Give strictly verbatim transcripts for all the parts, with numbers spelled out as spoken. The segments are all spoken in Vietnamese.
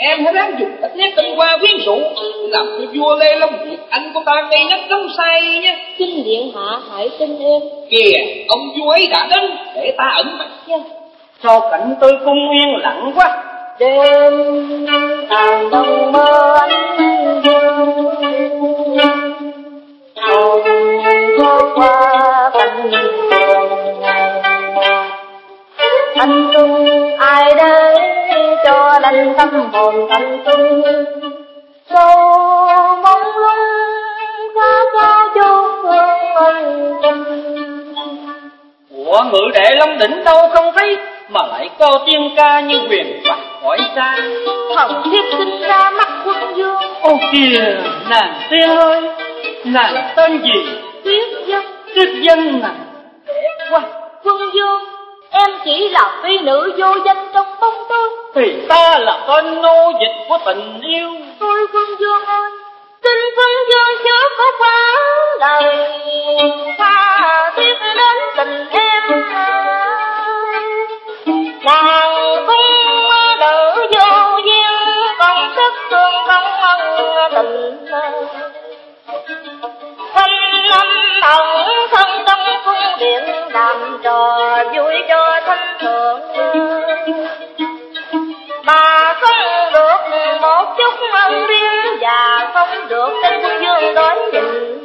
Em hãy ráng dùng cách nét tinh hoa quyến rũ làm cho vua Lê Long Việt Anh của ta ngây ngất đắm say nhé. Xin điện hạ hãy tin em. Kìa, ông vua ấy đã đến, để ta ẩn mặt nha. Sao cảnh tôi cung yên lặng quá. Đêm tàn đông mơ anh dương, hồn thoát qua cánh tường. Anh xuân ai đây cho lành tâm hồn thanh xuân, sâu mong lung xa xa vô phương. Ủa ngự đệ Long Đỉnh đâu không thấy, mà lại có tiếng ca như huyền thoại hỏi xa. Thần thiếp sinh ra mắt quân dương. Ô kìa nàng tiên ơi, nàng tên gì? Tuyết dân. Tuyết dân nàng đẹp quá. Quân dương, em chỉ là phi nữ vô danh trong bóng tôi. Thì ta là tên nô dịch của tình yêu. Tôi quân dương ơi, xin quân dương chớ có quá lời tha thiết đến tình em. Nàng cũng đỡ vô duyên, còn sức thương không ân tình. Quanh năm ẩn thân trong cung điện, làm trò vui cho thanh thượng. Mà không được một chút ân duyên, và không được tên quân dương đón nhìn.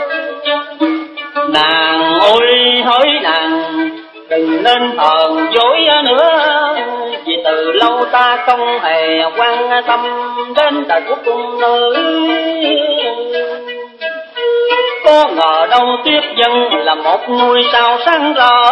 Nàng ôi hỡi nàng, đừng nên hờn dối nữa, vì từ lâu ta không hề quan tâm đến đời của cung nữ. Có ngờ đâu Tuyết dân là một ngôi sao sáng rỡ,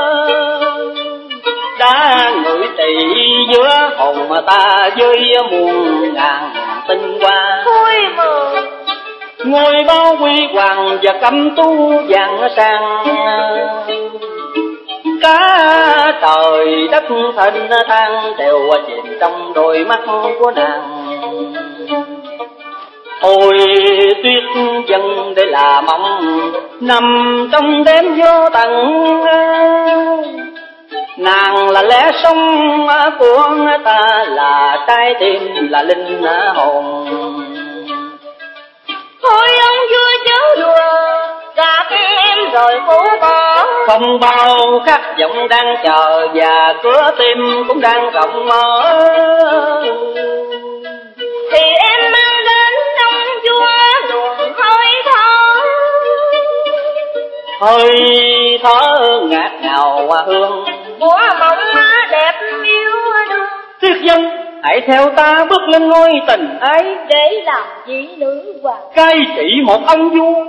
đã ngự trị giữa hồn ta với muôn ngàn tinh hoa. Thôi mờ ngôi bao quy hoàng và cẩm tú vàng sang, cả trời đất thênh thang đều chìm trong đôi mắt của nàng. Ôi Tuyết dân đây là mộng nằm trong đêm vô tận, nàng là lẽ sống của ta, là trái tim là linh hồn. thôi ông vua chớ đùa, gạt em rồi phủ bỏ. Không bao khát vọng đang chờ, và cửa tim cũng đang rộng mở. Thì em mang đến trong vua luồng hơi thở, hơi thở ngát ngào hương của mộng đẹp yêu đương. Tuyết dân hãy theo ta bước lên ngôi tình ái, để làm vị nữ hoàng cai trị một ông vua.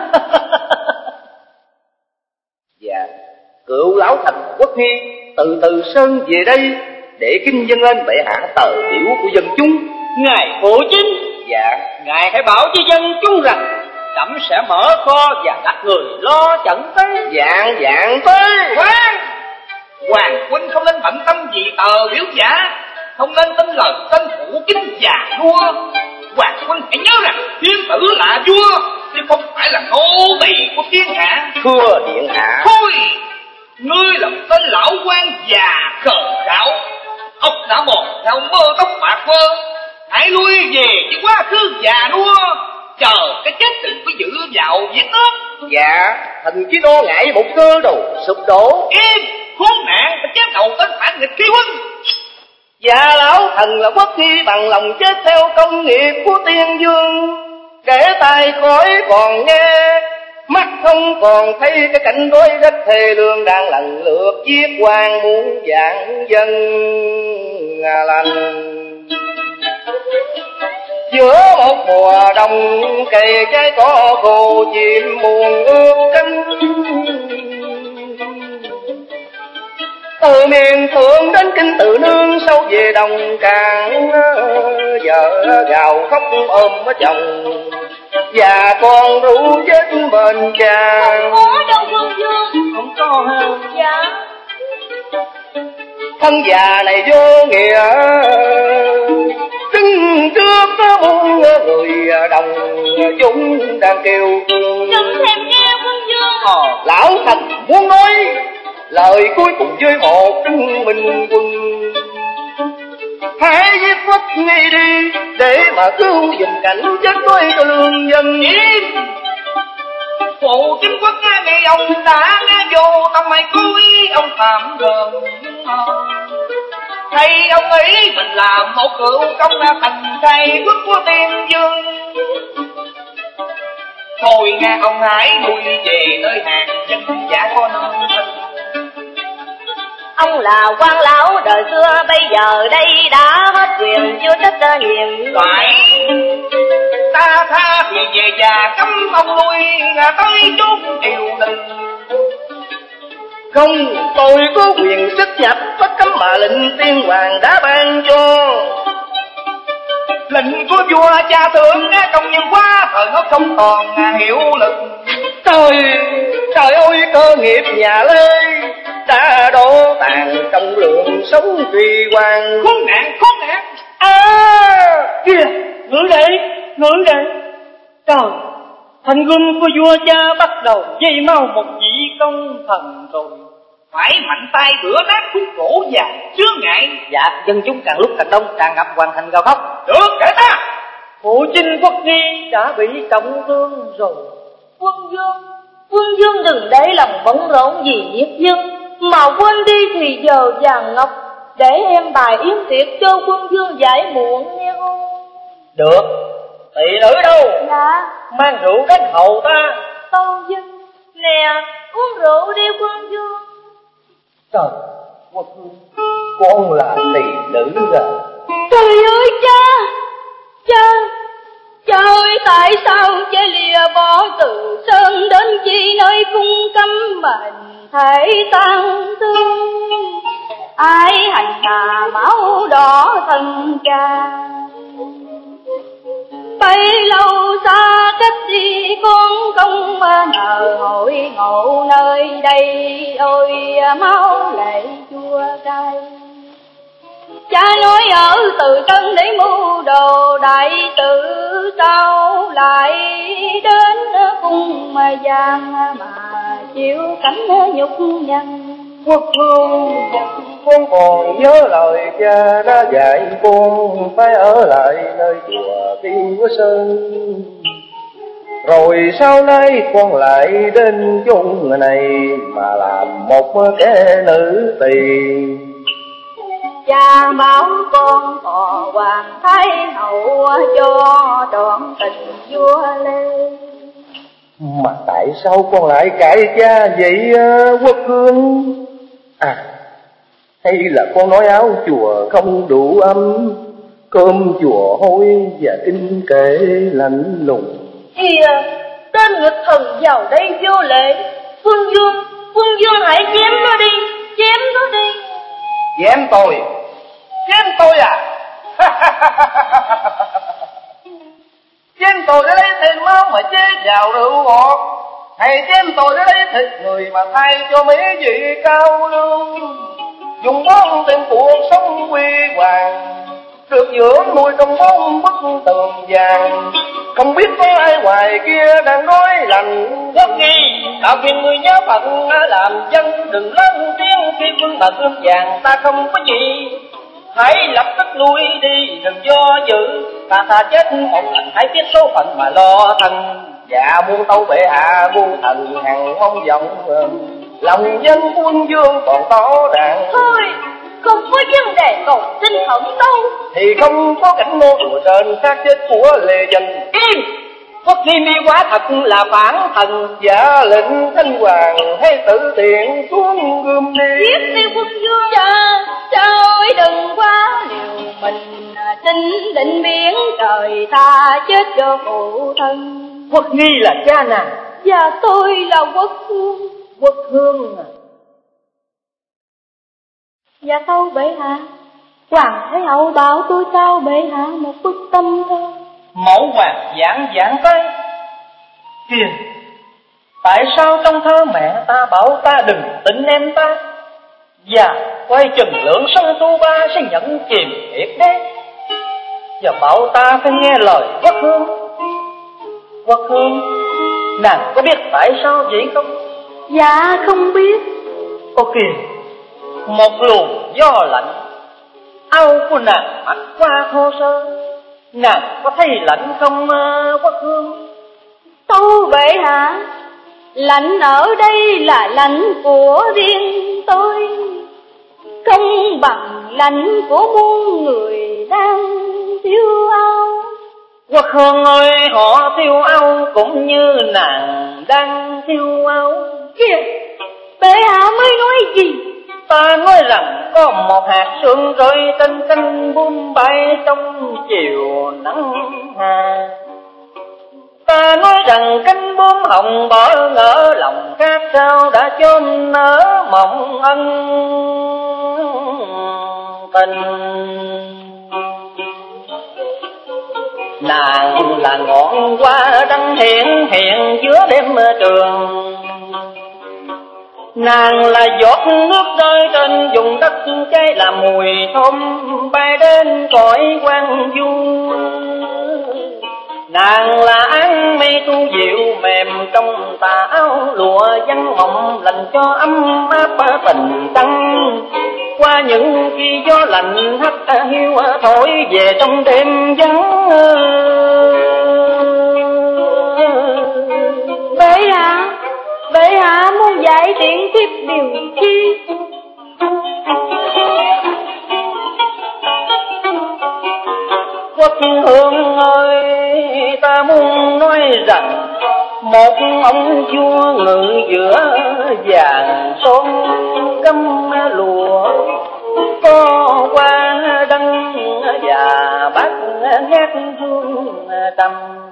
Dạ, cựu lão thành Quốc Hy từ từ sơn về đây để kinh dâng lên bệ hạ tờ biểu của dân chúng. Ngài phụ chính, Dạ, ngài hãy bảo với dân chúng rằng trẫm sẽ mở kho và đặt người lo trận tới. dạng dạng tới. Khoan, hoàng huynh không nên bận tâm gì tờ biểu giả, không nên tin lời tên phụ chính già vua. Hoàng huynh hãy nhớ rằng thiên tử là vua, chứ không phải là nô tỳ của thiên hạ. Thưa điện hạ. Thôi, ngươi là một tên lão quan già khờ khảo, ốc đã mòn theo mơ tóc bạc vơ. Hãy lui về với quá khứ già nua, chờ cái chết đừng có giữ vào việc đó. Dạ, thành chí đô ngại một cơ đồ sụp đổ. Im, khốn nạn, ta chém đầu tên phản nghịch khi huynh. Dạ, lão thần là Quốc Hy bằng lòng chết theo công nghiệp của tiên vương, để tai cõi còn nghe, mắt không còn thấy cái cảnh đối rất thê lương đang lần lượt giết quan muôn vạn dân lành. Giữa một mùa đông cây trái có khô chim buồn ước cánh, từ miền thượng đến kinh Tự Nương sâu về đồng cạn, vợ gào khóc ôm chồng và con rủ chết bên cha. Không có đâu quân dương. Không có ha. Dạ. Thân già này vô nghĩa, đứng trước muôn người đồng chúng đang kêu thương. Đừng thèm nghe quân dương. Ờ, lão thành muốn nói lời cuối cùng với một mình quân. hãy giết Quốc Nghi đi để mà cứu giùm cảnh chết tôi cho lương dân. Phụ chính Quốc Nghi ông đã vô tâm mày cứu ý ông phạm gần, hay ông ấy mình làm một cựu công thành thầy quốc của Tiên Dương. Thôi nghe ông hãy lui về nơi hàng dân giả có nương thân. Ông là quan lão đời xưa, bây giờ đây đã hết quyền chưa trách nhiệm. Phải, ta tha thì về già cấm ông lui tới chốn triều đình. Không, tôi có quyền xuất nhập bất cấm mà lệnh tiên hoàng đã ban cho. Lệnh của vua cha thượng công nhân quá thời nó không còn hiệu lực. Trời, trời ơi cơ nghiệp nhà Lê đã đổ tàn trong lượng sống trì hoàng. Khốn nạn, khốn nạn. À, kìa, ngưỡng đây, ngưỡng đây. Trời, thành quân của vua cha bắt đầu dây mau một vị công thần rồi. Phải mạnh tay rửa nát khúc gỗ và chướng ngại. Dạ, dân chúng càng lúc càng đông, tràn ngập hoàn thành gào khóc. Được, kể ta. Phụ chinh Quốc Nghi đã bị trọng thương rồi. Quân vương, quân vương đừng để lòng bận rộn vì giết dân, mà quên đi thì giờ vàng ngọc, để em bài yến tiệc cho quân vương giải muộn nghe không? Được, tỷ nữ đâu? Dạ. Mang rượu đến hầu ta. Tâu dân. Nè, uống rượu đi quân vương. Trời, Quốc Vương, con là tỷ nữ rồi. Trời ơi cha, cha, cha ơi tại sao cha lìa bỏ từ sơn đến chi nơi cung cấm mình thể tan thương. Ai hành tà máu đỏ thân cha, bấy lâu xa cách đi con không ngờ hội ngộ nơi đây. Ôi máu lệ chua cay, cha nói ở Từ Tân để mưu đồ đại tử, sao lại đến cung giang mà chịu cảnh nhục nhằn. Quốc Vương, con còn nhớ lời cha đã dạy con phải ở lại nơi chùa Tiên Quốc Sơn. Rồi sau này con lại đến chốn này mà làm một kẻ nữ tỳ. Cha bảo con thọ hoàng thái hậu cho trọn tình vua Lê. Mà tại sao con lại cãi cha vậy Quốc Vương? À, hay là con nói áo chùa không đủ ấm, cơm chùa hôi và kinh kệ lạnh lùng. Kìa, tên nghịch thần vào đây vô lễ. Quân vương, quân vương hãy chém nó đi, chém nó đi. Chém tôi? Chém tôi à? Chém tôi để lấy thêm máu mà chế vào rượu ngọt, hay chém tôi để lấy thịt người mà thay cho mấy vị cao lương, dùng bón thêm cuộc sống quy hoàng, được dưỡng nuôi trong bốn bức tường vàng. Không biết có ai ngoài kia đang nói lành. Quốc Nghi, ta khuyên người nhớ phận làm dân, đừng lớn tiếng khi quân bà cơm vàng ta không có gì. Hãy lập tức lui đi, đừng do dự, ta thà chết một lần, hãy biết số phận mà lo thân. Dạ muôn tâu bệ hạ muôn thần hằng mong vọng, lòng dân quân vương còn tỏ ràng. Thôi, không có vấn đề cầu xin hận đâu. Thì không có cảnh mô đùa trên xác chết của Lê Dân. Im! Quốc Nghi mi quá thật là phản thần. Dạ lệnh Thanh Hoàng hay tự tiện xuống gươm đi. Giết đi quân vương. Cha, cha ơi đừng quá liều mình, xin định biến trời ta chết cho phụ thân. Quốc Nghi là cha nàng. Và tôi là Quốc Hương. Quốc Hương à? Dạ tâu bệ hạ, Hoàng Thái Hậu bảo tôi trao bệ hạ một bức tâm thơ. Mẫu hoàng giảng giảng tới. Kìa, tại sao trong thơ mẹ ta bảo ta đừng tin em ta, và quay chừng lượng sông tu ba sẽ nhận kiềm thiệt đấy, và bảo ta phải nghe lời Quốc Hương. Quốc Hương, nàng có biết tại sao vậy không? Dạ không biết. Ô kìa, một luồng gió lạnh áo của nàng mặc qua thô sơ, nàng có thấy lạnh không Quốc Hương? Tâu bệ hạ, lạnh ở đây là lạnh của riêng tôi, không bằng lạnh của muôn người đang thiếu áo. Quốc Hương ơi, họ thiếu áo cũng như nàng đang thiếu áo. Kìa, bệ hạ mới nói gì? Ta nói rằng có một hạt sương rơi trên cánh buồm bay trong chiều nắng hà. Ta nói rằng cánh buồm hồng bỏ ngỡ lòng khác sao đã chôn nở mộng ân tình. Nàng là ngọn hoa đăng hiện hiện giữa đêm trường, nàng là giọt nước rơi trên vùng đất cháy làm mùi thơm bay đến cõi quang du. Nàng là áng mây tu dịu mềm trong tà áo lụa vắng mộng lành cho ấm áp tình trăng. Qua những khi gió lạnh hắt hiu thổi về trong đêm vắng. Bệ hạ, bệ hạ muốn dạy tiện tiếp điều chi? Quốc Hương ơi, ta muốn nói rằng một ông vua ngự giữa vàng son gấm lụa, có hoa đăng và bát ngát hương trầm.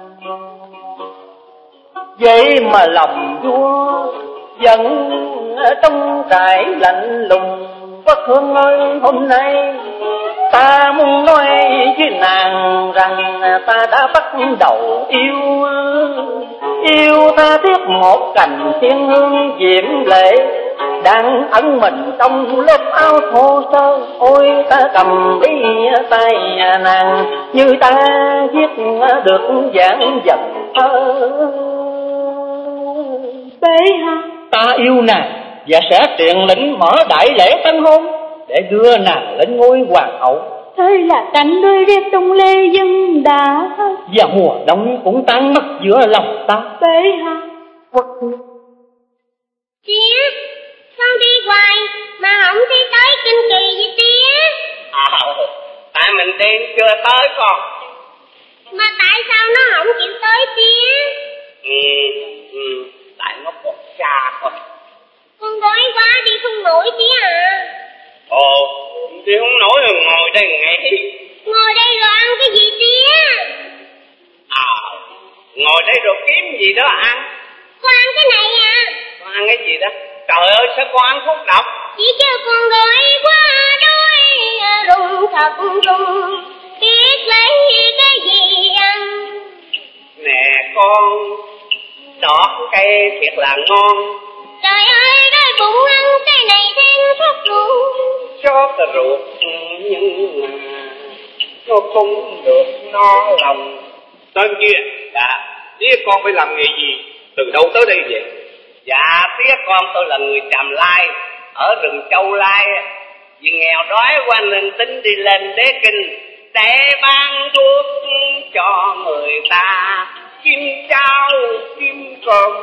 Vậy mà lòng vua vẫn trong trải lạnh lùng. Quốc Hương ơi, hôm nay ta muốn nói với nàng rằng ta đã bắt đầu yêu, yêu tha thiết một cành thiên hương diễm lệ đang ẩn mình trong lớp áo thô sơ. Ôi ta cầm đi tay nàng như ta viết được dáng dật thơ. Bệ hạ, Ta yêu nàng và sẽ truyền lệnh mở đại lễ tân hôn để đưa nàng lên ngôi hoàng hậu. thế là cảnh đôi rét trong lê dân đã, Và mùa đông cũng tan mất giữa lòng ta. bệ hạ. Quốc Hương, Tía, con đi hoài mà không thấy tới kinh kỳ vậy tía? Ờ, tại mình tiên chưa tới con. Mà tại sao nó không chịu tới tía? Ừ, ừ, tại nó còn xa thôi. Con đói quá đi không nổi tía à. Ồ, thì không nổi rồi ngồi đây nghỉ. Ngồi đây rồi ăn cái gì tía? À, ngồi đây rồi kiếm gì đó ăn. Con ăn cái này à? Con ăn cái gì đó? Trời ơi, sao con ăn thuốc độc? Chỉ kêu con đói quá đói rùng thật rùng, biết lấy cái gì ăn. Nè con, đọt cây thiệt là ngon. Trời ơi, đói bụng ăn cái này thêm thuốc ruột. Cho cà ruột nhưng mà nó không được no lòng. Tên kia, dạ, tía con phải làm nghề gì? Từ đâu tới đây vậy? Dạ, tía con tôi là người Tràm Lai, ở rừng Châu Lai. Vì nghèo đói quá nên tính đi lên Đế Kinh để ban thuốc cho người ta, kiếm cháo, kiếm cơm.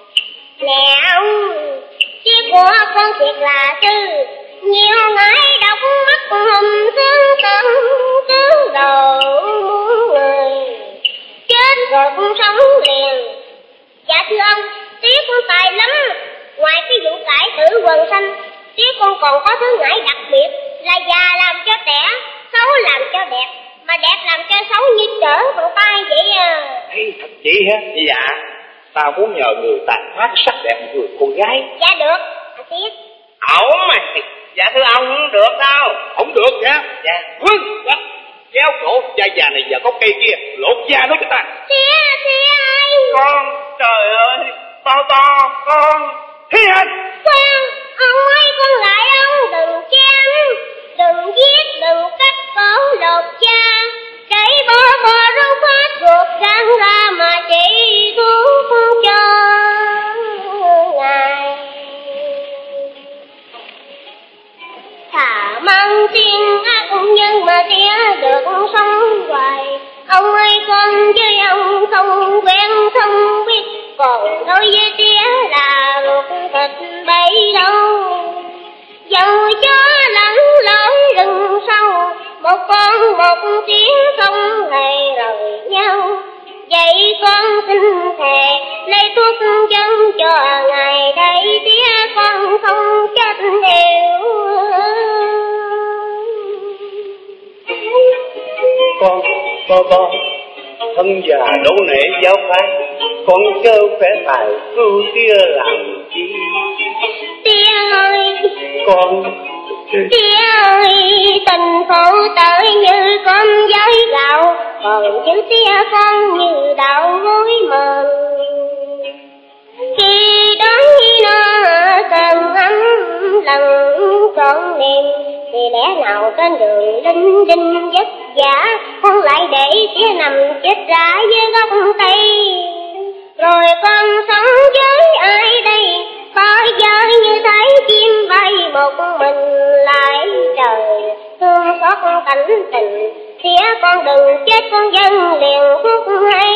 Nè ông, chiếc của con thiệt là tư, nhiều ngái độc mắt hồng thương tâm, thương đầu muốn người, chết rồi cũng sống liền. Dạ thưa ông, tía con tài lắm, ngoài cái vụ cải tử quần xanh, tía con còn có thứ ngải đặc biệt là già làm cho trẻ, xấu làm cho đẹp, mà đẹp làm cho xấu như trở bằng tay vậy à. Ê, thật vậy hả? Dạ. Ta muốn nhờ người tàn phát sắc đẹp người cô gái. Dạ được, à tía. Ẩu mày. Dạ thưa ông, không được đâu. Không được nha. Dạ. Vâng, dạ. Kéo cổ da già này vào gốc cây kia, lột da nó cho ta. Tía, tía ơi. Con, trời ơi, to to, con. Thi hành. Khoan, ông ơi con lại ông đừng chém, đừng giết, đừng cắt cổ lột da, để bò bò rau phát ruột răng ra mà chỉ thuốc cho ngài. Thả mang tiên ác nhân con không quen không biết, còn đối với tía là ruột thịt bấy lâu. Dầu cho lẫn lối rừng sâu, một con một tiếng không hề rời nhau. Vậy con xin thề lấy thuốc chân cho ngày đây tía con không chết đều. Con, con, con, thân già đổ nể giáo phái, con chớ khỏe tài cứu tía làm chi. Tía ơi, Con, tía ơi, tình phụ tới như con với gạo, còn chữ tía con như đậu muối mờ. Khi đói nó cơn ấm lòng trọn niềm, thì lẽ nào trên đường đinh đinh vất vả, con lại để tía nằm chết rã với gốc cây. Rồi con sống với ai đây, có giới như thấy chim bay một mình lại trời. Thương xót cảnh tình, tía con đừng chết con dân liền thuốc hay.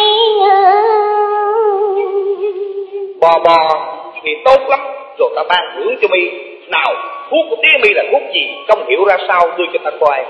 Bò bò thì tốt lắm, rồi ta ban thưởng cho mi. Nào, thuốc của tía mi là thuốc gì, không hiểu ra sao đưa cho ta coi.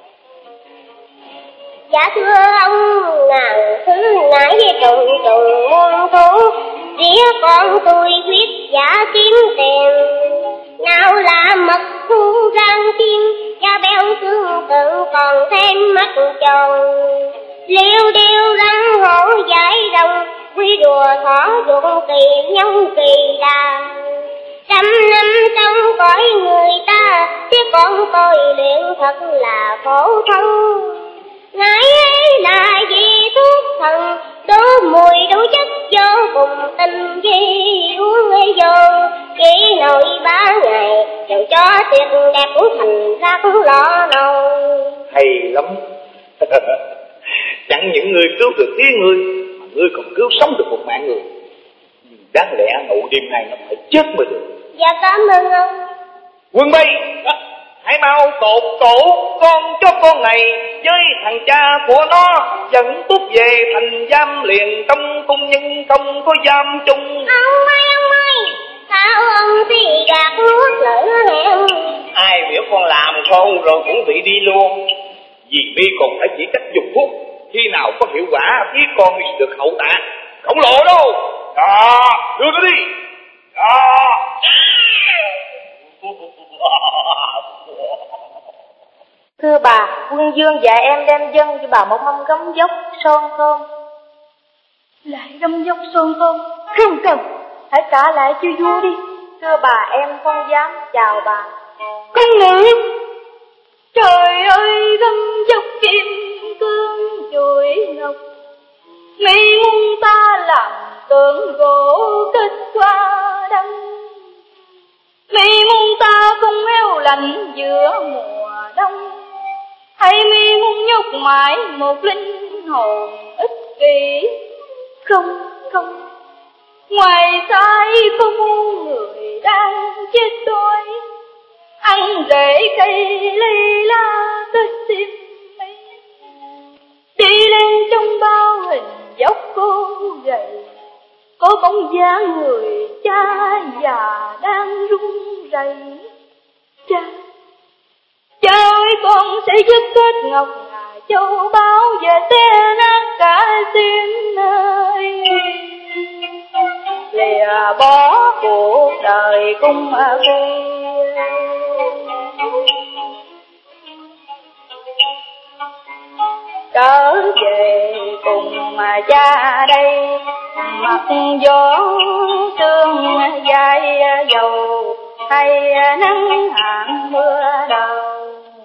Dạ thưa ông, ngàn thứ ngải trùng trùng muôn thú, tía con tôi quyết giả kiếm tiền. Nào là mật thu rang tim, da béo xương tự còn thêm mắt tròn. Liêu điêu răng hổ giải rồng, quy đùa thỏ ruộng kỳ nhông kỳ đà. Trăm năm trong cõi người ta, tía con tôi luyện thật là khổ thân. Ngải ấy là vì thuốc thần, đủ mùi đủ chất vô cùng tình gì uống vô. Chỉ nồi ba ngày, dầu cho tuyệt đẹp cũng thành ra cũng lọ nầu. Hay lắm. Chẳng những người cứu được tiếng ngươi, mà ngươi còn cứu sống được một mạng người. Đáng lẽ ngủ đêm nay nó phải chết mới được. Dạ cảm ơn ông. Quân Bi, hãy mau tột tổ con cho con này với thằng cha của nó, dẫn tút về thành giam liền trong cung nhân không có giam chung. Ông ơi ông ơi, sao ông thì gạt nuốt lỡ hẹn. ai biểu con làm không rồi cũng bị đi luôn. Vì mi còn phải chỉ cách dùng thuốc, khi nào có hiệu quả biết con đi được hậu tạ khổng lồ đâu. Đó, đưa nó đi. Đó. Thưa bà, Quân Dương dạy em đem dâng cho bà một mâm gấm dốc son thơm. Lại gấm dốc son thơm? Không cần, hãy trả lại cho vua đi. Thưa bà, em không dám. Chào bà. Con nữ. Trời ơi, gấm dốc kim cương chuỗi ngọc, mi muốn ta làm tượng gỗ kết hoa đăng. Mi muốn ta không eo lạnh giữa mùa đông, hay mi muốn nhốt mãi một linh hồn ích kỷ? Không, không, ngoài sai có muôn người đang chết đói, ăn rễ cây lê la tới tim mi. Đi lên trong bao hình dốc cô gầy, có bóng dáng người cha già đang run rẩy. Cha, cha ơi, con sẽ giúp kết ngọc ngà châu báu về té nát cả tim nơi, lìa bỏ cuộc đời cung kia. Trở về cùng mà cha đây, mặt gió sương dài dầu, hay nắng hạn mưa đầu.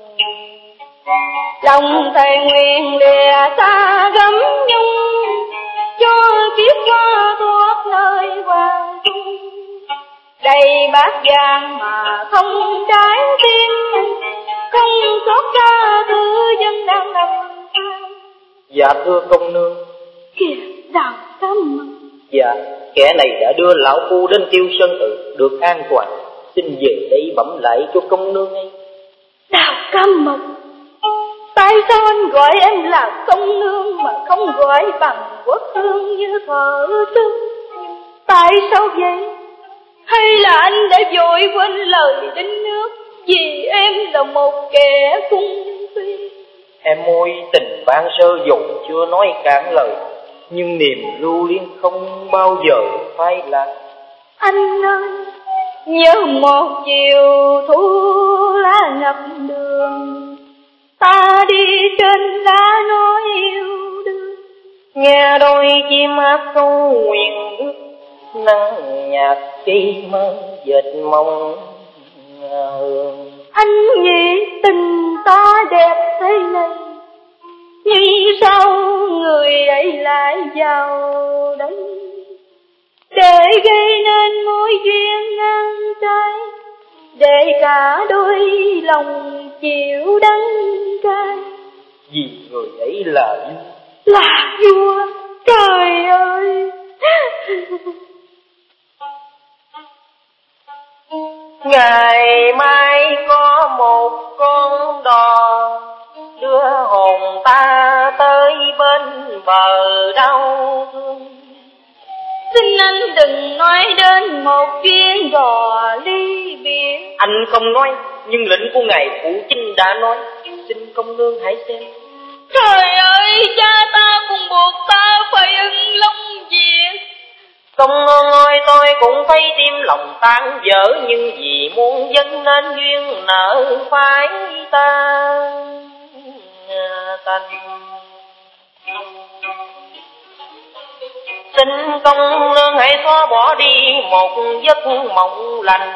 Lòng thầy nguyện lìa xa gấm nhung, cho kiếp hoa thoát nơi hoàng trung. Đầy bát vàng mà không trái tim, không xót xa thứ dân đang nằm. Dạ thưa công nương. Kìa, Đào Cam Mật. Dạ, kẻ này đã đưa lão phu đến Tiêu Sơn Tự được an toàn, xin về đây bẩm lại cho công nương ấy. Đào Cam Mật, Tại sao anh gọi em là công nương mà không gọi bằng quốc hương như thuở trước? Tại sao vậy? Hay là anh đã vội quên lời đính nước vì em là một kẻ cung phi? Em môi tình ban sơ dù chưa nói cạn lời, nhưng niềm lưu luyến không bao giờ phai lạc. Anh ơi, nhớ một chiều thu lá ngập đường, ta đi trên lá nói yêu đương. Nghe đôi chim hát câu nguyện ước, nắng nhạt khi mơ dệt mong hương. Anh nghĩ tình ta đẹp thế này, nhưng sao người ấy lại vào đây để gây nên mối duyên ngang trái, để cả đôi lòng chịu đắng cay? Vì người ấy là vua. Là vua? Trời ơi! Ngày mai có một con đò đưa hồn ta tới bên bờ đau thương. Xin anh đừng nói đến một chuyến đò ly biệt. Anh không nói, nhưng lệnh của ngài phụ chính đã nói. Xin công nương hãy xem. Trời ơi, cha ta cũng buộc ta phải ưng long việc. Công nương ơi, tôi cũng thấy tim lòng tan vỡ, nhưng vì muốn dâng nên duyên nợ phải ta tanh. Xin công nương hãy xóa bỏ đi một giấc mộng lành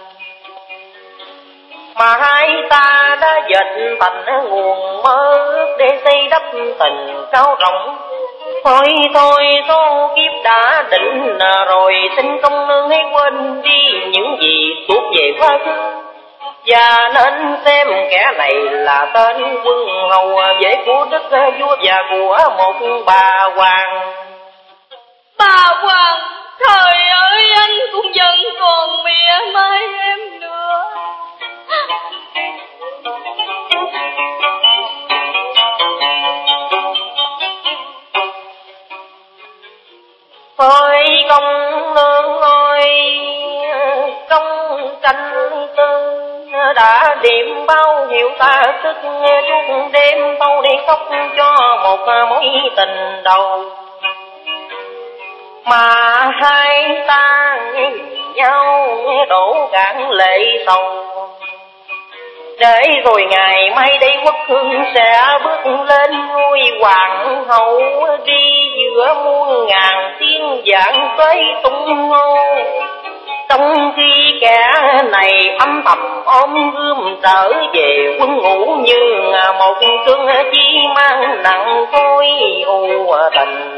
mà hai ta đã dệt thành nguồn mơ ước để xây đắp tình cao rộng. Thôi thôi số kiếp đã định rồi, xin công nương hãy quên đi những gì thuộc về quá khứ, và nên xem kẻ này là tên quân hầu vệ của đức vua và của một bà hoàng. Bà hoàng? Trời ơi, anh cũng vẫn còn mỉa mai em nữa. Thôi công nương ơi, công tranh tư đã điểm bao nhiêu ta thức suốt đêm tâu đi khóc cho một mối tình đầu, mà hai ta nhau đổ cạn lệ sầu. Để rồi ngày mai đây quốc hương sẽ bước lên ngôi hoàng hậu, đi giữa muôn ngàn tiếng vạn tới tung hô, trong khi kẻ này âm thầm ôm gươm trở về quân ngũ như một cơn chi mang nặng khối u tình.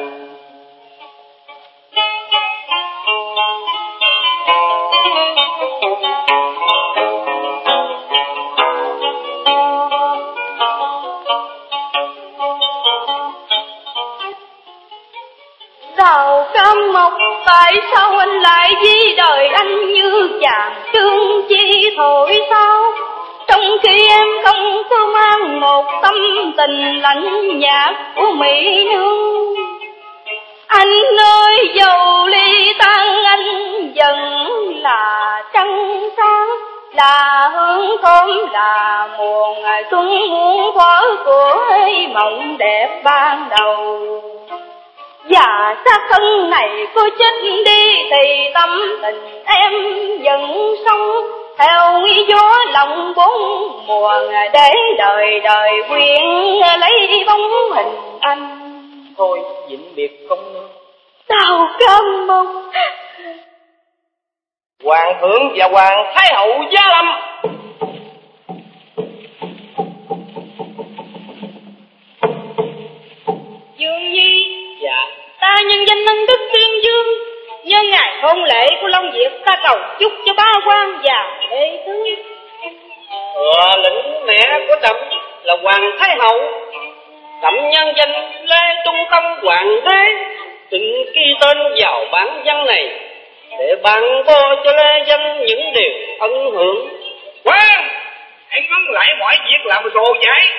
Đào Cam Mộc, tại sao anh lại di đời anh như chàng trương chi thổi sao? Trong khi em không có mang một tâm tình lạnh nhạt của mỹ nương. Anh ơi, dầu ly tan anh vẫn là trăng sáng, là hương thơm, là mùa ngày xuân muôn thuở của mộng đẹp ban đầu. Và xác thân này có chết đi thì tâm tình em vẫn sống theo nghi gió lòng bốn mùa, để đời đời quyện lấy bóng hình anh. Thôi vĩnh biệt công nương. Đào Cam Mộc. Hoàng thượng và hoàng thái hậu giá lâm. Dương Nhi. Dạ. Ta nhân danh Ân Đức Thiên Dương, nhân ngày hôn lễ của Long Việt, ta cầu chúc cho ba quan và đệ tứ. Thừa lĩnh mẹ của trẫm là hoàng thái hậu, trẫm nhân danh Lê Trung Tâm hoàng đế, xin ghi tên vào bản văn này để ban bố cho Lê Dân những điều ân hưởng. Quan, hãy ngưng lại mọi việc làm rồ dãi,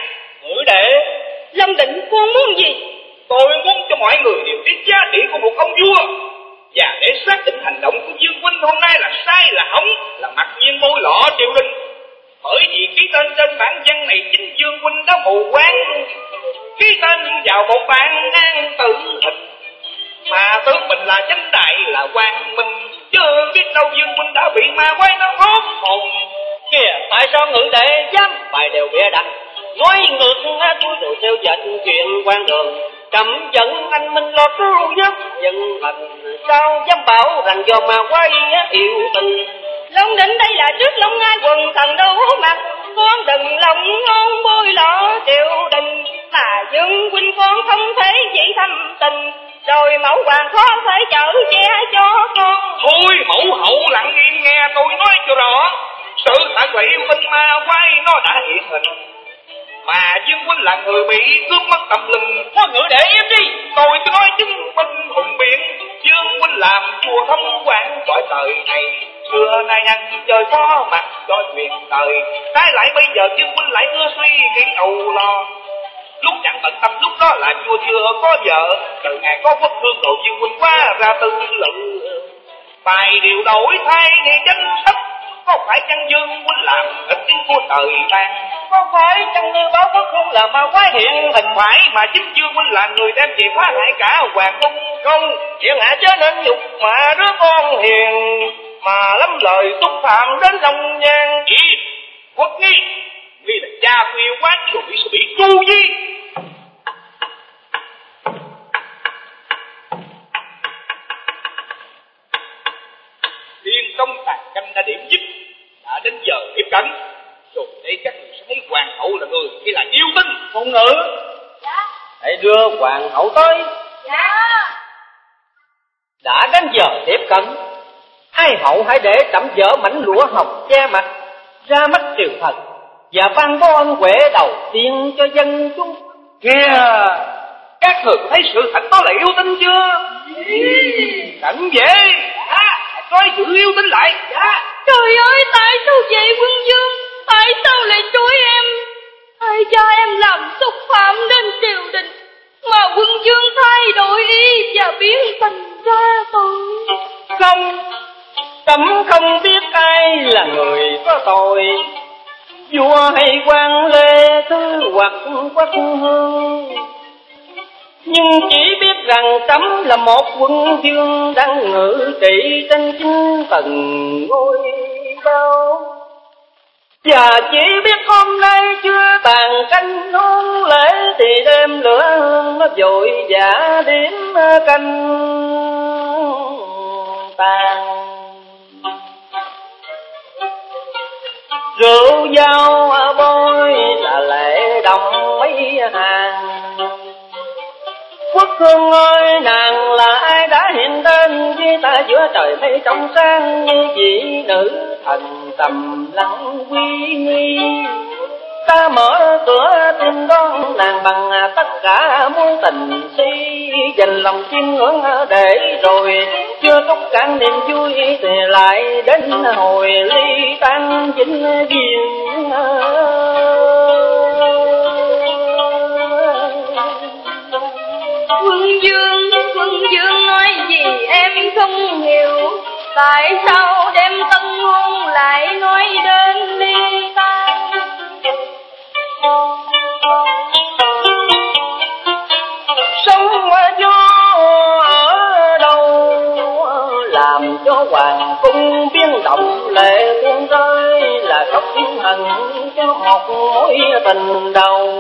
Ngự đệ, Lâm Định con muốn gì? tôi muốn cho mọi người đều biết giá trị của một ông vua. Và để xác định hành động của Dương huynh hôm nay là sai là hỏng, là mặc nhiên bôi lọ triều đình. Bởi vì ký tên trên bản văn này chính Dương huynh đã mù quáng, ký tên vào một bản án tử hình. Mà tướng mình là chánh đại là quang minh, chứ biết đâu Dương huynh đã bị ma quái nó hốt hồn. Kìa, tại sao ngự đệ dám bài đều bịa đặt, nói ngược tôi rồi theo dệt chuyện quan đường, cấm dẫn anh minh lo cứu giúp dân mình, sao dám bảo rằng do ma quái yêu tình. Long Định đây là trước Long Ngai quần thần đấu mặt, con đừng lòng ngon bôi lọ triều đình, là Dương huynh con không thể chỉ thâm tình, rồi mẫu hoàng khó phải chở che cho con. Thôi mẫu hậu lặng im nghe tôi nói cho rõ, sự thật là yêu tinh ma quái nó đã hiện hình, mà Dương huynh là người bị cướp mất tâm linh. Có ngự đệ im đi, tôi cứ nói chứng minh hùng biện, Dương huynh làm chùa thông quán cõi trời này, xưa nay ăn chơi có mặt cho chuyện đời, trái lại bây giờ Dương huynh lại ưa suy nghĩ âu lo. Lúc chẳng bận tâm lúc đó là vua chưa có vợ, từ ngày có quốc thương đồ Dương huynh quá ra tư lự, tài điều đổi thay ngay danh sách. Có phải chăng Dương huynh làm ít tiếng của trời ban? có phải chăng như báo quốc không là ma quái hiện hình? Phải, mà chính Dương huynh là người đem về phá hại cả hoàng cung. Không, chuyện hạ chớ nên nhục mà đứa con hiền, mà lắm lời xúc phạm đến lòng nhan. Ý, Quốc Nghi, Nghi là cha của yêu quái, rồi bị sẽ bị tru di. Thiên công tàn canh đã điểm dứt, đã đến giờ tiếp cận. Rồi đây các người sẽ thấy hoàng hậu là người hay là yêu tinh? Ngôn ngữ. Dạ. Hãy đưa hoàng hậu tới. Dạ. Đã đến giờ tiếp cận, ai hậu hãy để trẫm dở mảnh lụa hồng che mặt, ra mắt triều thần và ban bố ân huệ đầu tiên cho dân chúng. Kìa, các người thấy sự thật đó là yêu tinh chưa? Cảnh dễ, à, coi giữ yêu tinh lại. Dạ. Trời ơi, tại sao vậy quân vương? Tại sao lại trối em? Ai cho em làm xúc phạm đến triều đình, mà quân vương thay đổi ý và biến thành ra tội? Không, trẫm không biết ai là người có tội, vua hay quan lê thứ hoặc quốc hương, nhưng chỉ biết rằng trẫm là một quân vương đang ngự trị trên chính tầng ngôi cao, và chỉ biết hôm nay chưa tàn canh hôn lễ thì đêm lửa hương nó vội vã điểm canh tàn. Rượu dao bôi là lệ đồng mấy hàng, quốc hương ơi nàng là ai đã hiện đến với ta giữa trời mây trong sáng, như vị nữ thần tầm lặng uy nghi. Ta mở cửa tim đón nàng bằng tất cả muôn tình si, dành lòng chiêm ngưỡng để rồi chưa túc cạn niềm vui thì lại đến hồi ly tan vĩnh viễn. Quân vương, quân vương nói gì em không hiểu, tại sao đêm tân hôn lại nói đến ly tan? Sống vua ở đâu làm cho hoàng cung biến động, lệ tuôn rơi là khóc thiên hận cho một mối tình đầu.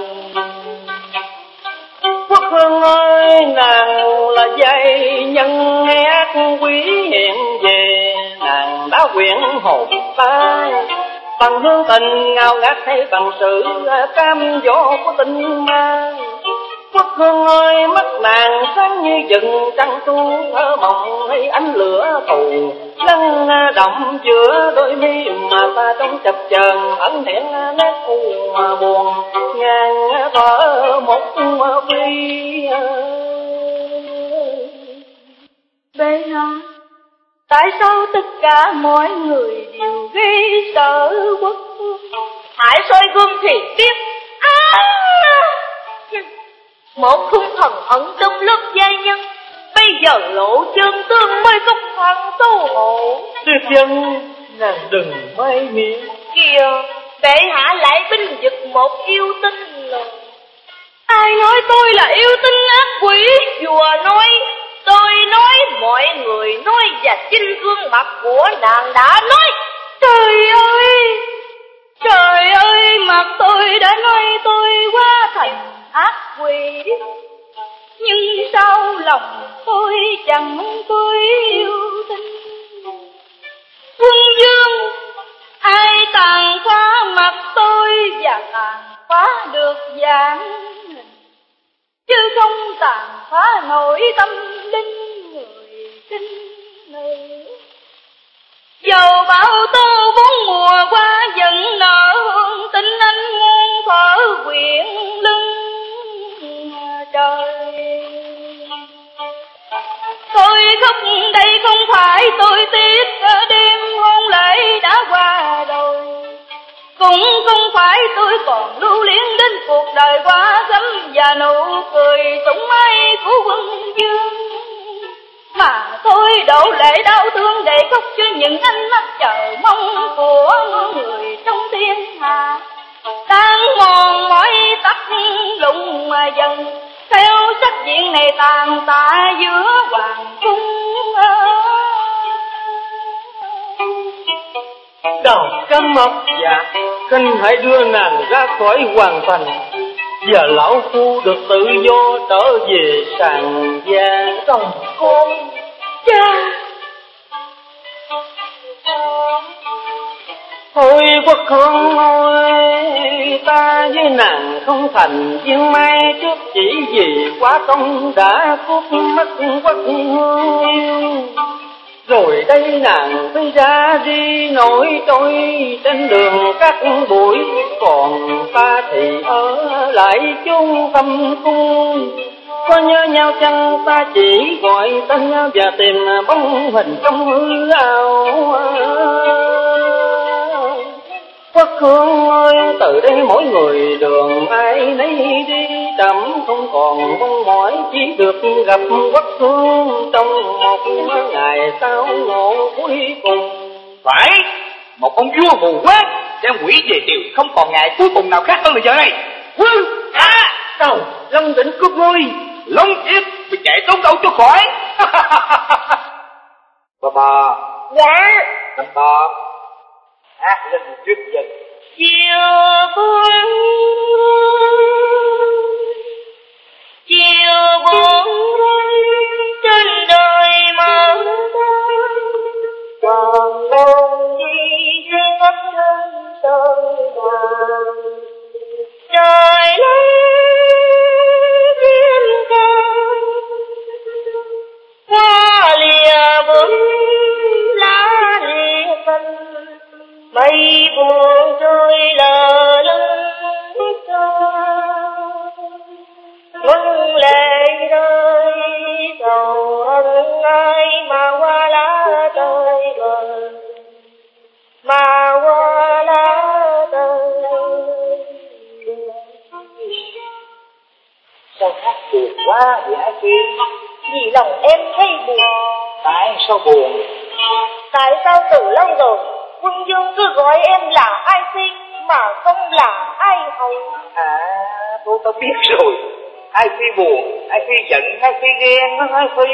Quốc hương ơi nàng là dây nhân ác quý hiện về, nàng đã quyện hồn ta bằng hương tình ngào ngạt hay bằng sự cam dỗ của tình ma. Quốc hương ơi mắt nàng sáng như rừng trăng tu, thơ mộng hay ánh lửa thù lắng động giữa đôi mi mà ta trong chập chờn ẩn hiện nét u mà buồn ngàn thở một phi. Bệ hạ, tại sao tất cả mọi người đều gây sợ quốc? Hãy soi gương thì biết. À! một khung thần ẩn trong lớp giai nhân, bây giờ lộ chân tương mới công thằng xấu hổ. Tuyết dân, nàng đừng may miệng. Kìa, bệ hạ lại binh vực một yêu tinh rồi. Ai nói tôi là yêu tinh ác quỷ? Vừa nói, tôi nói mọi người nói và chính gương mặt của nàng đã nói. Trời ơi, trời ơi, mặt tôi đã nói tôi quá thành ác quỷ. Nhưng sao lòng tôi chẳng tôi yêu tinh. Quân dương, ai tàn phá mặt tôi và tàn phá được dạng hình, chứ không tàn phá nổi tâm linh người sinh nữ. Dầu bão tố bốn mùa qua vẫn nở hương tình anh muôn thở quyện lưng trời. Tôi khóc đây không phải tôi tiếc đêm hôn lễ đã qua rồi, cũng không phải tôi còn lưu luyến đến cuộc đời quá gấm và nụ cười sủng ái của quân dương, mà tôi đổ lệ đau thương để khóc cho những ánh mắt chờ mong của người trong thiên hạ đang mòn mỏi tắt lụng mà dần theo sắc diện này tàn tạ giữa hoàng cung. Đào cam mập dạ, khanh hãy đưa nàng ra khỏi hoàng thành, và lão phu được tự do trở về sàn gia chồng con. Cha, thôi Quốc Hương ơi, ta với nàng không thành duyên mai trước, chỉ vì quá công đã cút mất Quốc Hương yêu. Rồi đây nàng phải ra đi nổi trôi trên đường các bụi, còn ta thì ở lại chốn thâm cung. Có nhớ nhau chăng ta chỉ gọi tên và tìm bóng hình trong hư ảo. Quốc Hương ơi, từ đây mỗi người đường ai nấy đi, trẫm không còn mong mỏi chỉ được gặp Quốc Hương trong một ngày sau ngộ cuối cùng. Phải, một ông vua mù quáng đem quỷ về triều, không còn ngày cuối cùng nào khác hơn là giờ này. Quân à, đâu Long Định cướp ngôi, Long Yết bị chạy trốn đâu cho khỏi. Bà bà. Dạ. Năm ba hát lên một chút dần. chiều buồn chiều buồn trên đời mơ còn mong đi trên khắp thân sông vàng trời lấy thiên ca hoa lìa bướm lá lìa xanh mây buồn trôi lờ lưng mừng lệ rơi sầu ân ai mà hoa lá rơi bờ mà hoa lá rơi. Sao hát buồn quá vậy Ái Phi? Vì lòng em thấy buồn. Tại sao buồn? Tại sao từ lâu rồi Quân Dương cứ gọi em là Ai Phi mà không là Ai Hầu? À, tôi tao biết rồi. Ai Phi buồn, Ai Phi giận, Ai Phi ghen, Ai Phi.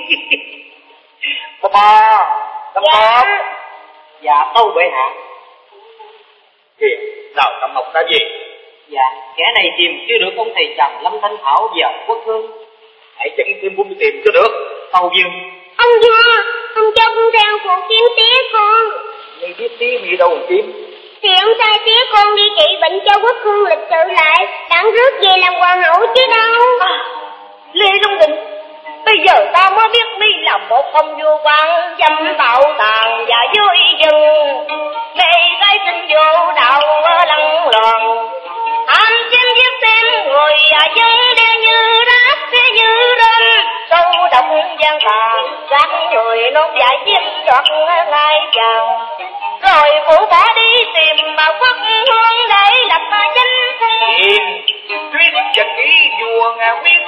Bà bà, Tâm Ngọc. Dạ, tâu bệ hạ. Kìa, nào Tâm Ngọc đã gì? Dạ, kẻ này tìm chưa được ông thầy Trầm Lâm Thanh Thảo và Quốc Hương. Hãy dẫn thêm quân đi tìm cho được. Tâu Dương. Ông vua, ông cho con theo cuộc chiến tía con. Mày biết tía mày đâu mà kiếm? Thì ông sai tía con đi trị bệnh cho Quốc Hương lịch sự lại, đặng rước về làm hoàng hậu chứ đâu. À, Lê Long Định, bây giờ ta mới biết mi là một ông vua quan dâm bạo tàn và vui dân, mê gái sinh vô đạo lăng loàn, tham chém giết xem người và dân đen như rác thế như rơm, sâu độc gian tà, sát người non dại chiếm đoạt ngai vàng, rồi phụ cả đi tìm bà Quốc Hương để lập chánh thế. Tuyết giật ý vua Nga Quyến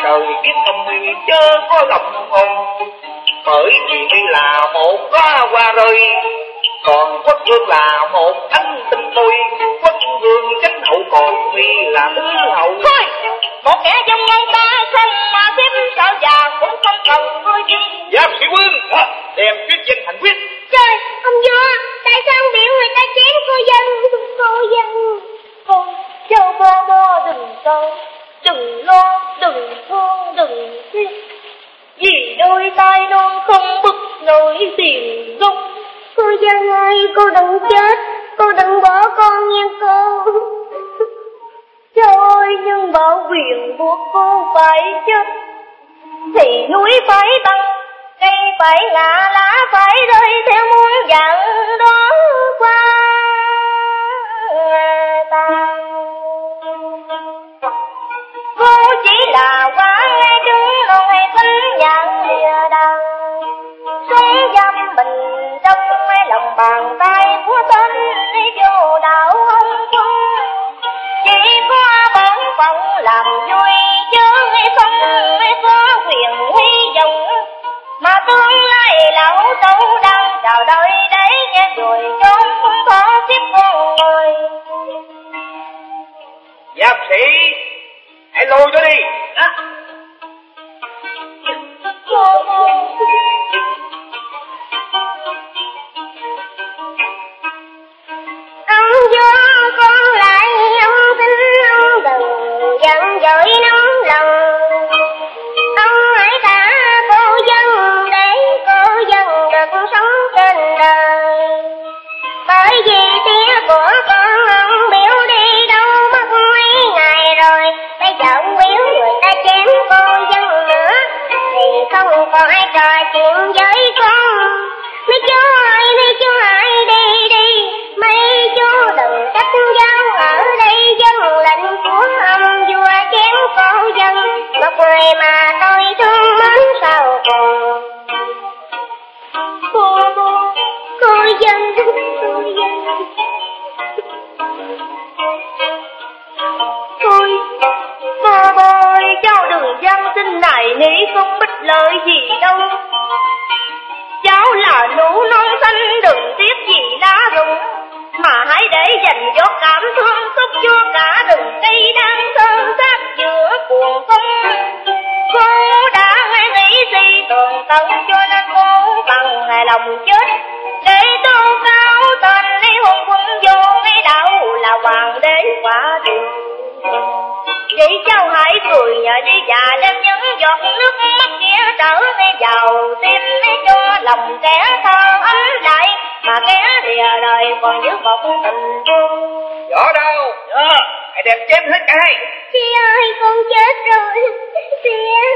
trời biết không chớ có lòng hồn, bởi vì đây là một hoa hoa rơi, còn quốc vương là một anh tinh tôi, quốc vương chánh hậu còn mi là thứ hậu. Thôi, một kẻ trong ông ta không mà phép sợ già cũng không cần thôi chứ. Giám sĩ quân, đem quyết dân thành quyết. Trời, ông vua, tại sao ông biểu người ta chém cô dân, cô dân? Con, châu bơ bơ đừng câu, đừng lo, đừng thương, đừng tiếc. Vì đôi tay non không bực nổi tiền gốc. Cô dân ơi, cô đừng chết, cô đừng bỏ con nha cô. Trời ơi, nhưng bảo quyền buộc cô phải chết, thì núi phải băng, cây phải ngã, lá phải rơi theo muôn dặn đó qua ta. Cô chỉ là quá nghe trứng non hay tính nhạn lìa đằng, sống dâm mình trong lòng bàn tay của tên đi vô đạo ông quân. Chỉ có bổn phận làm vui chứ hay không mới có quyền huy vọng, mà tương lai lão tấu đang chờ đợi để nghe rồi trốn không có tiếp con người. Giáp sĩ, hãy lôi cho đi. À. Ông vua con lại ông tin ông đừng giận dỗi nóng lòng. Ông hãy thả cô dân để cô dân được sống trên đời. Bởi vì tía của con ông biểu đi đâu mất mấy ngày rồi, bây giờ ông biểu người ta chém cô dân nữa, thì không còn ai trò chuyện với con. Mấy chú ơi, mấy chú hãy đi đi, mấy chú đừng cách giao ở đây, dân lệnh của ông vua chém cô dân, một người mà tôi thương mến sao cùng. Cô, cô, cô dân, cô dân. Thôi, cô ơi, cháu đừng gian xin này nỉ không bích lợi gì đâu. Cháu là nụ non xanh đừng tiếc gì lá rụng, mà hãy để dành cho cảm thương xúc cho cả rừng cây đang thơ sát giữa cuồng phong. Cô đã nghe nghĩ gì tường tận cho nên cô bằng hài lòng chết, để tô cao tên lấy hôn quân vô ngay đạo là hoàng đế quả đường. Vậy cháu hãy cười nhờ đi và đem những giọt nước mắt kia trở ngay vào tim cho lòng kẻ thơ ấm lại, mà kẻ lìa đời còn giữ một tình thương. Rõ đâu, đó, hãy đem chém hết cả hai. Chị ơi, con chết rồi, chị.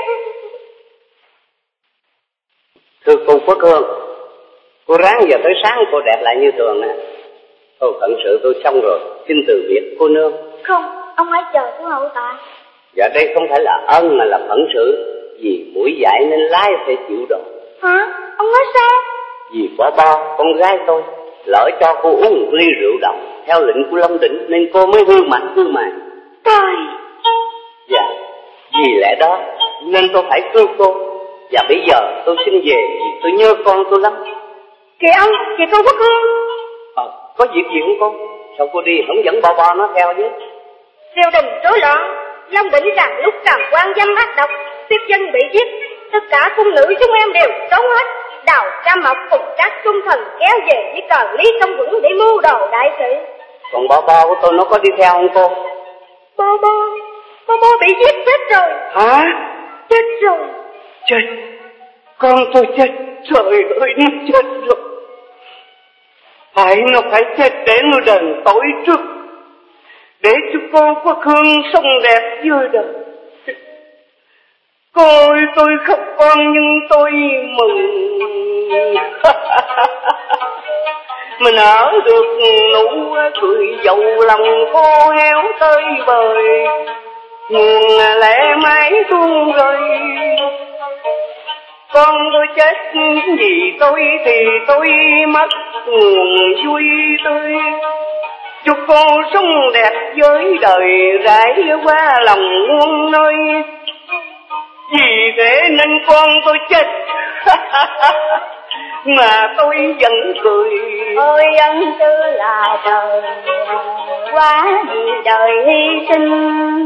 Thưa cô Quốc Hương, cô ráng giờ tới sáng cô đẹp lại như thường nè. Tôi phận sự tôi xong rồi, xin từ biệt cô nương. Không, ông hãy chờ xuống hậu tạ. Dạ đây không phải là ân mà là phận sự, vì mũi dại nên lái phải chịu rồi. Hả? Ông nói sao? Vì quả bo con gái tôi lỡ cho cô uống một ly rượu độc theo lệnh của Long Định nên cô mới hư mặt hư mày. Trời! Dạ, vì lẽ đó nên tôi phải cứu cô. Và bây giờ tôi xin về vì tôi nhớ con tôi lắm. Kìa ông, kìa cô Quốc Hương. Ờ, có việc gì không cô? Sao cô đi không dẫn bo bo nó theo chứ? Triều đình rối loạn, Long Định rằng lúc làm quan dâm ác độc, tiếp dân bị giết, tất cả cung nữ chúng em đều trốn hết. Đào Trăm Mộc cùng các trung thần kéo về với cờ Lý Công Vững để mưu đồ đại sự. Còn bo bo của tôi nó có đi theo không cô? Bo bo, bo bo bị giết chết rồi. Hả? Chết rồi. Chết, con tôi chết, trời ơi nó chết rồi. Phải nó phải chết để nó đền tội trước, để cho cô có Hương sống đẹp dưới đời. Cô ơi, tôi khóc con nhưng tôi mừng. Mình ở được nụ cười dầu lòng khô héo tơi bời, nguồn lệ mãi tuôn rơi. Con tôi chết vì tôi thì tôi mất nguồn vui tươi. Chúc cô sống đẹp với đời rải qua lòng muôn nơi. Vì thế nên con tôi chết mà tôi vẫn cười. Ôi ân tư là trời quá vì đời hy sinh,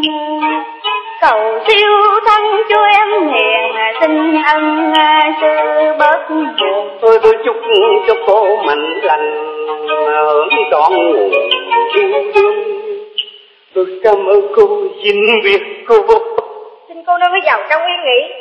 cầu siêu thân cho em hiền xin ân sư bớt buồn. Tôi tôi chúc cho cô mạnh lành hưởng trọn nguồn yêu thương. Tôi cảm ơn cô xin việc cô. Xin cô nương hãy vào trong yên nghỉ.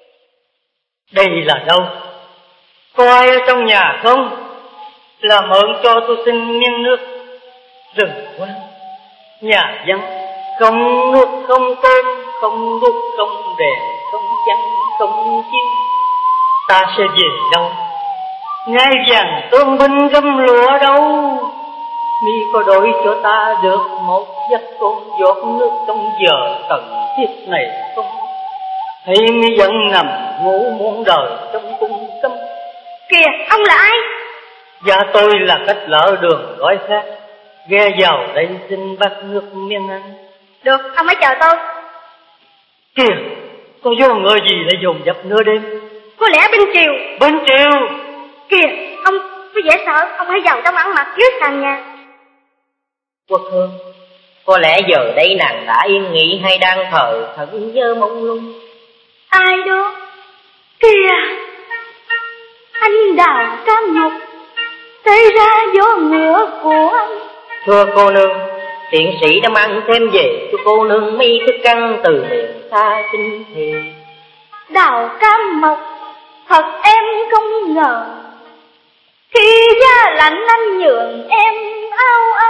Đây là đâu? Có ai ở trong nhà không? Làm ơn cho tôi xin miếng nước. Rừng quá, nhà dân, không nước không cơm, không bút không đèn, không chăn không chiếu. Ta sẽ về đâu? Ngai vàng tôm binh găm lụa đâu? Mi có đổi cho ta được một giấc con giọt nước trong giờ cần thiết này không? Hay mi vẫn nằm ngủ muôn đời trong cung cấm? Kìa, ông là ai? Dạ tôi là khách lỡ đường gói khác, ghé vào đây xin bát nước miếng ăn. Được, ông hãy chờ tôi. Kìa, có vô người gì lại dồn dập nửa đêm? Có lẽ binh triều. Binh triều? Kìa, ông có vẻ sợ, ông hãy vào trong ăn mặc dưới sàn nhà. Quốc Hương, có lẽ giờ đây nàng đã yên nghỉ hay đang thờ thẫn nhớ mông lung? Ai đó? Kìa, anh Đào Cam Ngọc tới ra gió ngựa của anh. Thưa cô nương, tiện sĩ đã mang thêm về cho cô nương mi thức ăn từ miền xa xin thì. Đào Cam Mộc, thật em không ngờ khi giá lạnh anh nhường em áo ấm,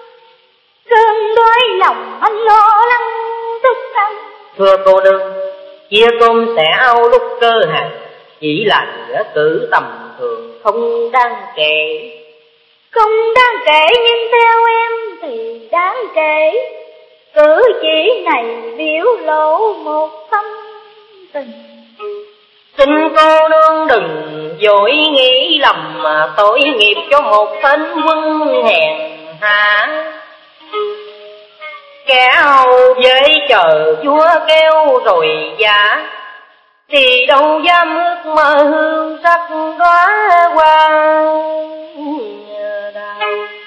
cơn đói lòng anh lo lắng tức anh. Thưa cô nương, chia cơm xẻ áo lúc cơ hàng chỉ là nghĩa cử tầm thường không đáng kể. Không đáng kể nhưng theo em thì đáng kể, cử chỉ này biểu lộ một tâm tình. Xin cô nương đừng vội nghĩ lầm mà tội nghiệp cho một tên quân hèn hạ. Kẻ hầu với chờ vua kêu rồi giả, thì đâu dám ước mơ hương sắc đóa hoa đào.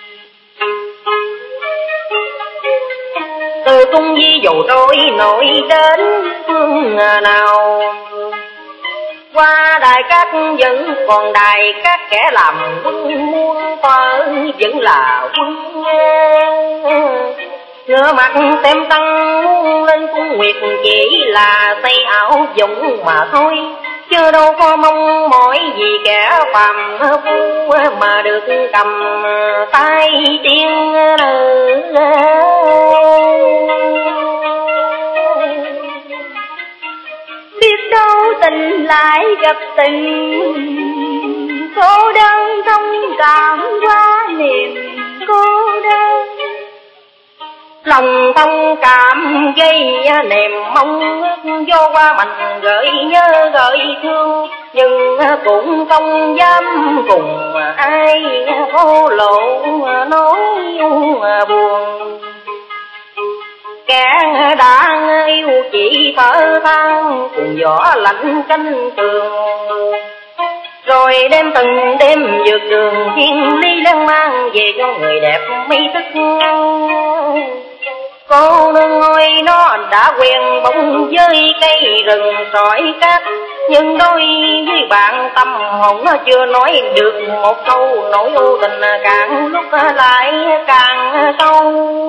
Từ cung di dầu trôi nổi đến phương nào, qua đài cát vẫn còn đài các kẻ làm quân muôn tơ vẫn là quân ngửa mặt tem tăng lên cung nguyệt chỉ là xây ảo dụng mà thôi, chứ đâu có mong mỏi gì kẻ phàm phu mà được cầm tay tiên nữ. Biết đâu tình lại gặp tình, cô đơn thông cảm qua niềm cô đơn. Lòng thông cảm gây niềm mong ước vô qua mình gợi nhớ gợi thương, nhưng cũng không dám cùng ai thổ lộ nỗi buồn. Kẻ đã yêu chỉ thở than cùng gió lạnh canh tường, rồi đêm từng đêm vượt đường thiên lý lang mang về cho người đẹp mi thức ăn. Cô nương ơi nó đã quen bóng với cây rừng sỏi cát, nhưng đôi với bạn tâm hồn chưa nói được một câu, nỗi ưu tình càng lúc lại càng sâu.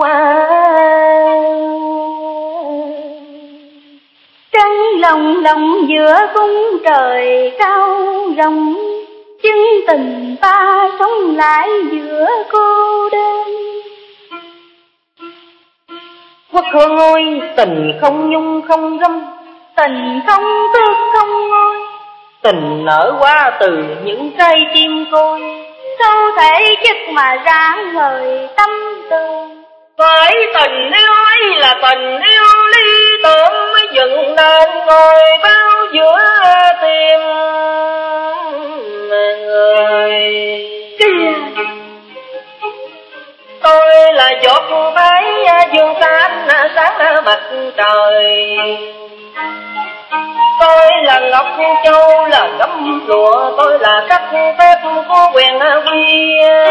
Trăng lòng lòng giữa cung trời cao rộng, chứng tình ta sống lại giữa cô đơn. Quốc Hương ơi, tình không nhung không gấm, tình không tước không ngôi, tình nở qua từ những trái tim côi, sao thể chất mà rạng ngời tâm tư. Phải tình yêu ấy là tình yêu lý tưởng mới dựng nên ngôi bao giữa tim người. Kìa, tôi là giọt mái dương sáng sáng mặt trời, Tôi là Ngọc Châu, là gấm lụa, tôi là các phép của quyền quy.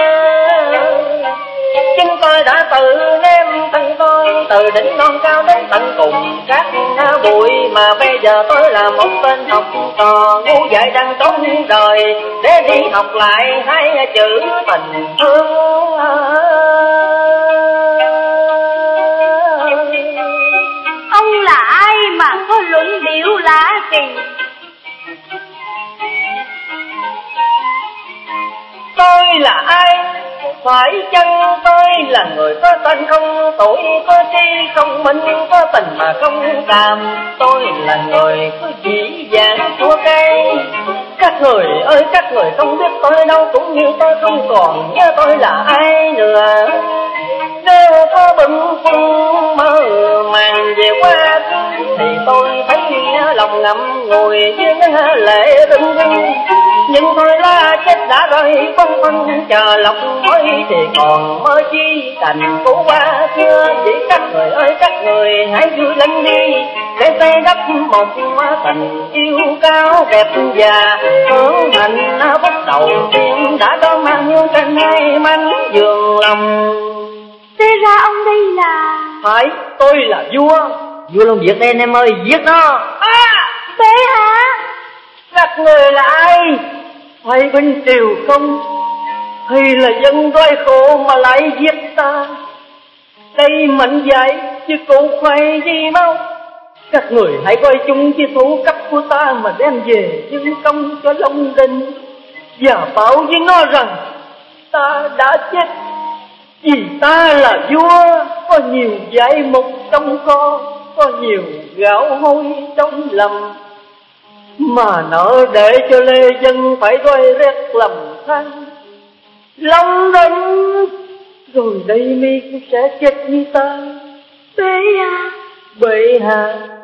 Chính tôi đã tự ném thân tôi từ đỉnh non cao đến tận cùng các bụi, mà bây giờ tôi là một tên học trò ngu dại đang trốn đời để đi học lại hai chữ tình thương. Ông là ai mà có luận điệu lạ kỳ? Tôi là ai? Phải chăng tôi là người có tên không tuổi, có trí không minh, có tình mà không cảm? Tôi là người có dĩ dàng của cây. Các người ơi các người không biết tôi đâu, cũng như tôi không còn nhớ tôi là ai nữa. Nếu có bừng phương mơ màng về quá khứ thì tôi thấy lòng ngậm ngùi với lệ rưng rưng. Nhưng tôi là chết đã rơi phân phân chờ lọc mới thì còn mơ chi thành cũ qua xưa. Chỉ các người ơi các người hãy vui lên đi để xây đắp một tình yêu cao đẹp và hướng hành bước đầu tiên đã có mang hương trên hai mảnh giường lòng. Thế ra ông đây là... Phải, tôi là vua. Vua Long Việt đây em ơi, giết nó. À, thế hả? Các người là ai? Phải binh triều không? Hay là dân đói khổ mà lại giết ta? Đây mệnh dạy chứ cụ khoai gì mau. Các người hãy coi chúng như thủ cấp của ta mà đem về dân công cho Long Đình, và bảo với nó rằng ta đã chết vì ta là vua. Có nhiều giải mục trong kho, có nhiều gạo hôi trong lòng, mà nỡ để cho lê dân phải đói rét lòng than. Long Đình rồi đây mi cũng sẽ chết như ta. Bệ hạ, bệ hạ